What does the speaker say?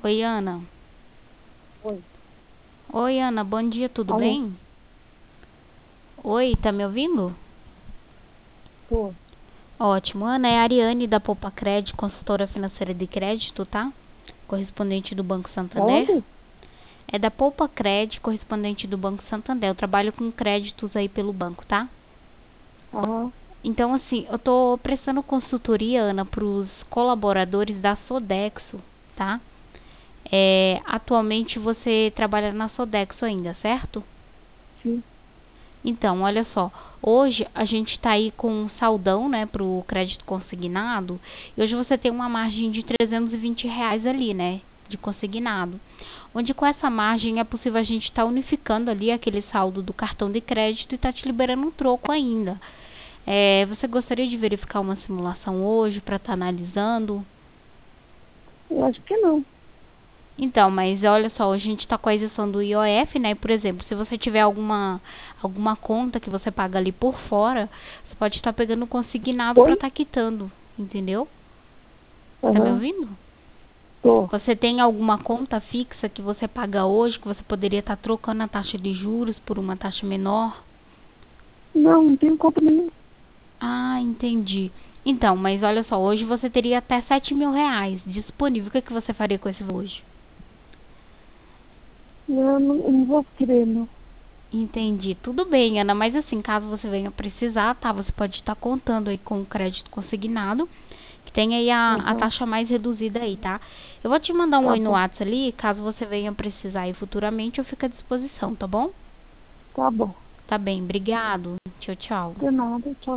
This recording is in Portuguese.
Oi, Ana. Oi. Oi, Ana, bom dia, tudo Alô? bem? Oi, tá me ouvindo? Tô. Ótimo. Ana, é a Ariane da Poupa Cred, consultora financeira de crédito, tá? Correspondente do Banco Da Santander. onde? É da Poupa Cred, correspondente do Banco Santander. Eu trabalho com créditos aí pelo banco, tá? Aham. Então, assim, eu tô prestando consultoria, Ana, pros colaboradores da Sodexo, tá? Atualmente você trabalha na Sodexo ainda, certo? Sim. Então, olha só, hoje a gente está aí com um saldão, né, para o crédito consignado, e hoje você tem uma margem de R$ 320 ali, né, de consignado, onde com essa margem é possível a gente estar unificando ali aquele saldo do cartão de crédito e tá te liberando um troco ainda. Você gostaria de verificar uma simulação hoje para estar analisando? Eu acho que não. Então, mas olha só, hoje a gente está com a isenção do IOF, né? Por exemplo, se você tiver alguma conta que você paga ali por fora, você pode estar pegando consignado para Oi? estar quitando, entendeu? Tá me Aham. ouvindo? Tô. Você tem alguma conta fixa que você paga hoje, que você poderia estar trocando a taxa de juros por uma taxa menor? Não, não tenho conta nenhuma. Ah, entendi. Então, mas olha só, hoje você teria até R$ 7.000 disponível. O que que você faria com esse hoje? Não, eu não vou querer, não. Entendi. Tudo bem, Ana, mas assim, caso você venha precisar, tá? Você pode estar contando aí com o crédito consignado, que tem aí a Aham. taxa mais reduzida aí, tá? Eu vou te mandar um Tá oi no bom. WhatsApp ali, caso você venha precisar aí futuramente, eu fico à disposição, tá bom? Tá bom. Tá bem, obrigado. Tchau, tchau. De nada. Tchau.